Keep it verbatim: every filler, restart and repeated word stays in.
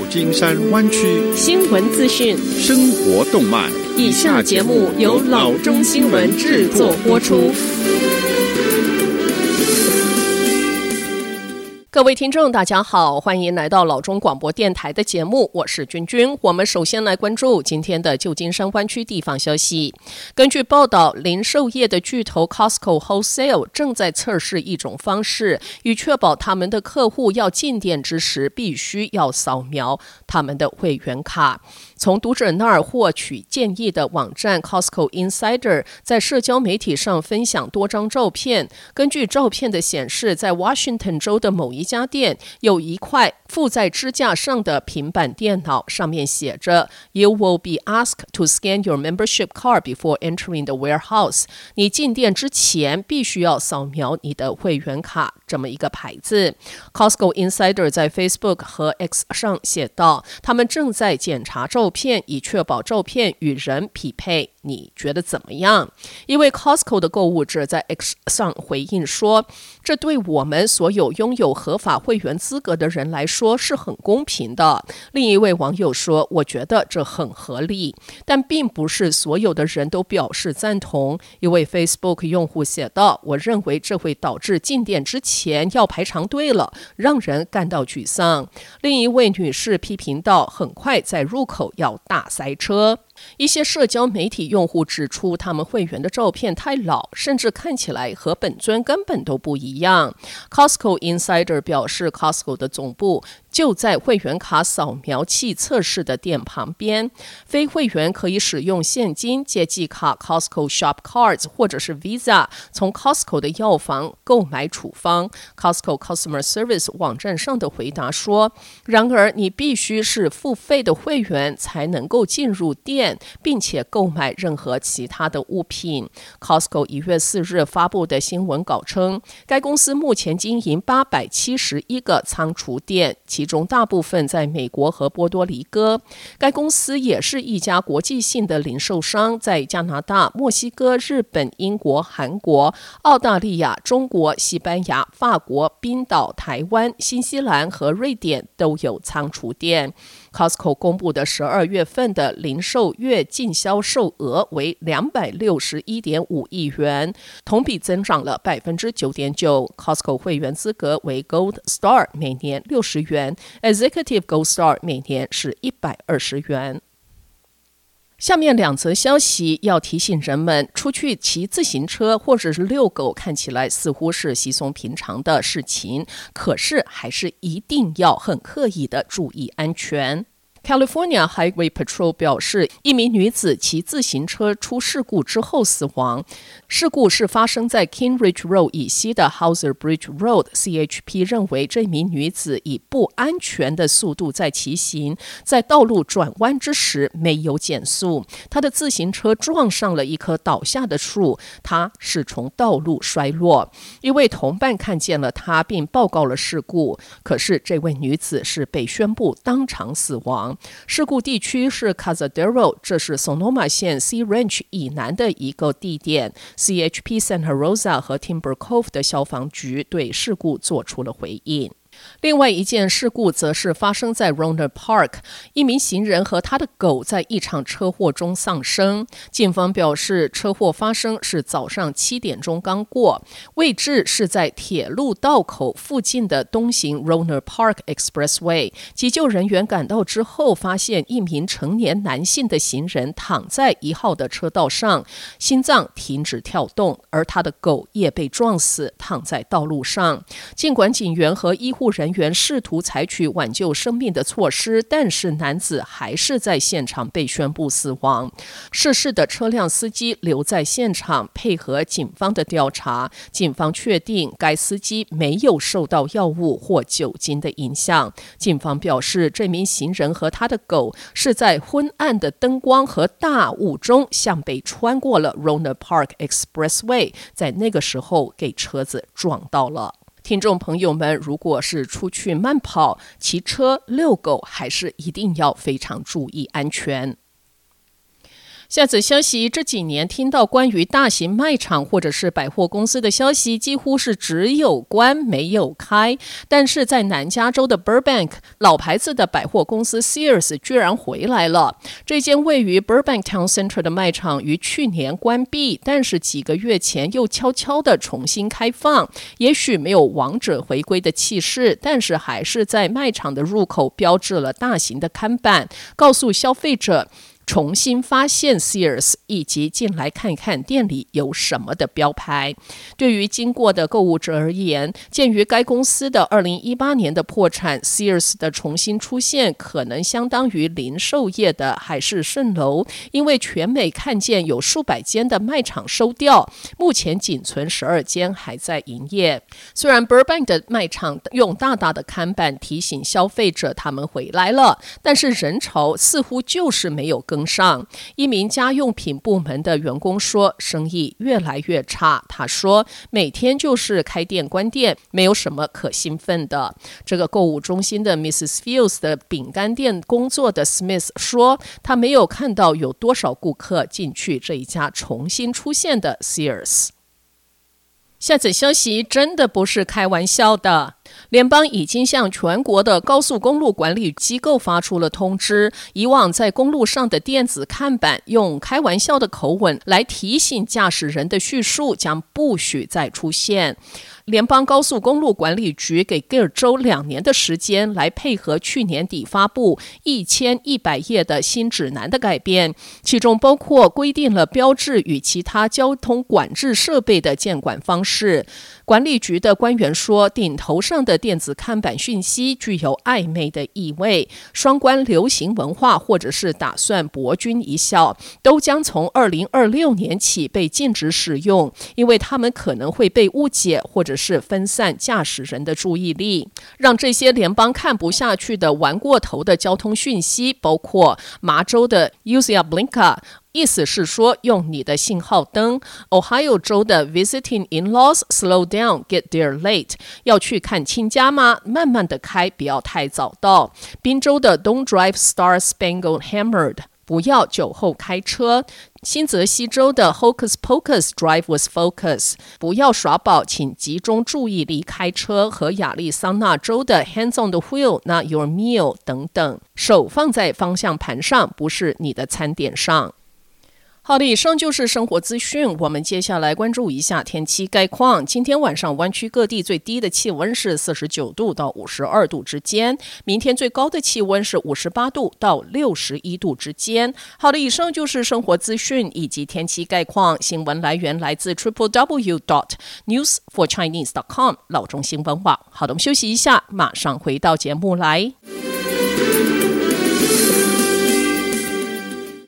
金山湾区新闻资讯、 生活动脉。 以下节目由老中新闻制作播出。各位听众大家好，欢迎来到老中广播电台的节目，我是君君。我们首先来关注今天的旧金山湾区地方消息。根据报道，零售业的巨头 Costco Wholesale 正在测试一种方式，以确保他们的客户要进店之时必须要扫描他们的会员卡。从读者那儿获取建议的网站 Costco Insider 在社交媒体上分享多张照片，根据照片的显示，在 Washington 州的某一家店有一块附在支架上的平板电脑，上面写着 You will be asked to scan your membership card before entering the warehouse. 你进店之前必须要扫描你的会员卡，这么一个牌子。 Costco Insider 在 Facebook 和 X 上写道，他们正在检查照片，以确保照片与人匹配。你觉得怎么样？一位 Costco 的购物者在 X 上回应说，这对我们所有拥有合法会员资格的人来说是很公平的。另一位网友说，我觉得这很合理，但并不是所有的人都表示赞同。一位 Facebook 用户写道，我认为这会导致进店之前要排长队了，让人感到沮丧。另一位女士批评道，很快在入口要大塞车。一些社交媒体用户指出，他们会员的照片太老，甚至看起来和本尊根本都不一样。 Costco Insider 表示， Costco 的总部就在会员卡扫描器测试的店旁边，非会员可以使用现金、借记卡、Costco Shop Cards 或者是 Visa 从 Costco 的药房购买处方。 Costco Customer Service 网站上的回答说，然而你必须是付费的会员才能够进入店并且购买任何其他的物品。 Costco 一月四日发布的新闻稿称，该公司目前经营八百七十一个仓储店，其中大部分在美国和波多黎各。该公司也是一家国际性的零售商，在加拿大、墨西哥、日本、英国、韩国、澳大利亚、中国、西班牙、法国、冰岛、台湾、新西兰和瑞典都有仓储店。Costco 公布的十二月份的零售月净销售额为两百六十一点五亿元，同比增长了 百分之九点九。 Costco 会员资格为 Gold Star， 每年六十元， Executive Gold Star 每年是一百二十元。下面两则消息要提醒人们，出去骑自行车或者是遛狗看起来似乎是稀松平常的事情，可是还是一定要很刻意的注意安全。California Highway Patrol 表示，一名女子骑自行车出事故之后死亡。事故是发生在 King Ridge Road 以西的 Hauser Bridge Road。 C H P 认为这名女子以不安全的速度在骑行，在道路转弯之时没有减速，她的自行车撞上了一棵倒下的树，她是从道路摔落。一位同伴看见了她并报告了事故，可是这位女子是被宣布当场死亡。事故地区是 Cazadero， 这是 Sonoma 县 Sea Ranch 以南的一个地点。 C H P Santa Rosa 和 Timber Cove 的消防局对事故做出了回应。另外一件事故则是发生在 Rohnert Park， 一名行人和他的狗在一场车祸中丧生。警方表示，车祸发生是早上七点钟刚过，位置是在铁路道口附近的东行 Rohnert Park Expressway。 急救人员赶到之后，发现一名成年男性的行人躺在一号的车道上，心脏停止跳动，而他的狗也被撞死，躺在道路上。尽管警员和医护人员试图采取挽救生命的措施，但是男子还是在现场被宣布死亡。逝世的车辆司机留在现场配合警方的调查，警方确定该司机没有受到药物或酒精的影响。警方表示，这名行人和他的狗是在昏暗的灯光和大雾中向北穿过了 Rohnert Park Expressway， 在那个时候给车子撞到了。听众朋友们，如果是出去慢跑、骑车、遛狗，还是一定要非常注意安全。 下则消息，这几年听到关于大型卖场或者是百货公司的消息，几乎是只有关没有开。但是在南加州的 Burbank， 老牌子的百货公司 Sears 居然回来了。这间位于 Burbank Town Center 的卖场于去年关闭，但是几个月前又悄悄的重新开放。也许没有王者回归的气势，但是还是在卖场的入口标志了大型的看板，告诉消费者重新发现 Sears 以及进来看看店里有什么的标牌。对于经过的购物者而言，鉴于该公司的二零一八年的破产， Sears 的重新出现可能相当于零售业的海市蜃楼，因为全美看见有数百间的卖场收掉，目前仅存十二间还在营业。虽然 Burbank 的卖场用大大的看板提醒消费者他们回来了，但是人潮似乎就是没有跟上。一名家用品部门的员工说，生意越来越差。他说，每天就是开店关店，没有什么可兴奋的。这个购物中心的 Missus Fields 的饼干店工作的 Smith 说，他没有看到有多少顾客进去这一家重新出现的 Sears。下则消息真的不是开玩笑的，联邦已经向全国的高速公路管理机构发出了通知，以往在公路上的电子看板用开玩笑的口吻来提醒驾驶人的叙述将不许再出现。联邦高速公路管理局给各州两年的时间来配合去年底发布一千一百页的新指南的改变，其中包括规定了标志与其他交通管制设备的监管方式。管理局的官员说，顶头上的电子看板讯息具有暧昧的意味，双关流行文化或者是打算博君一笑，都将从二零二六年起被禁止使用，因为他们可能会被误解或者是分散驾驶人的注意力。让这些联邦看不下去的玩过头的交通讯息包括麻州的 Use your blinker，意思是说用你的信号灯。 Ohio 州的 Visiting in-laws slow down get there late， 要去看亲家吗？慢慢的开，不要太早到。宾州的 Don't drive star spangled hammered， 不要酒后开车。新泽西州的 Hocus Pocus drive with focus， 不要耍宝，请集中注意力开车。和亚利桑那州的 Hands on the wheel not your meal 等等，手放在方向盘上，不是你的餐点上。好的，以上就是生活资讯。我们接下来关注一下天气概况。今天晚上湾区各地最低的气温是四十九度到五十二度之间，明天最高的气温是五十八度到六十一度之间。好的，以上就是生活资讯以及天气概况。新闻来源来自 triple w dot news for chinese dot com 老中新闻网。好的，我们休息一下，马上回到节目来。